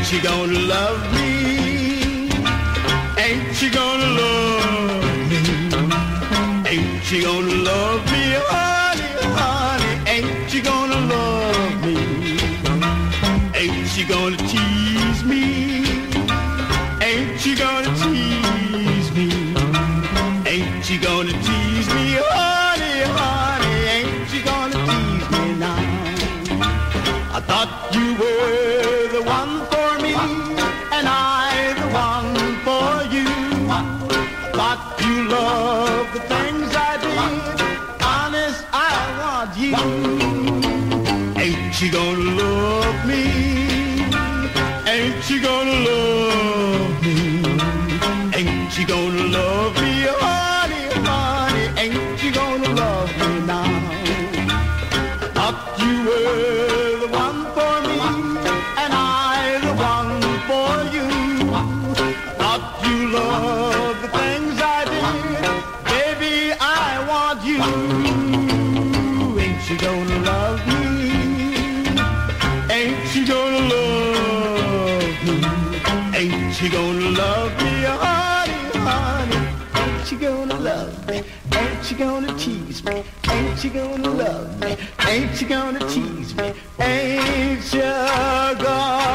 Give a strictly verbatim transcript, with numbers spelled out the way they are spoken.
she gonna love me? Ain't she gonna love me? Ain't she gonna love me, honey, honey? Ain't she gonna love me? Ain't she gonna tease me? Ain't she gonna tease me? Ain't she gonna tease me, honey, honey? Ain't she gonna tease me now? I thought you were the one for me, and I the one for you. I thought you loved the things I did. Honest, I want you. Ain't she gonna love me? Ain't she gonna love me? Ain't she gonna love me, honey, honey? Ain't she gonna love me now? Thought you were the one for me, and I the one for you. Thought you loved the things I did. Baby, I want you. Ain't she gonna love me? Ain't she gonna love me? Ain't she gonna love me, honey, honey? Ain't she gonna love me? Ain't she gonna tease me? Ain't she gonna love me? Ain't she gonna tease me? Ain't she gonna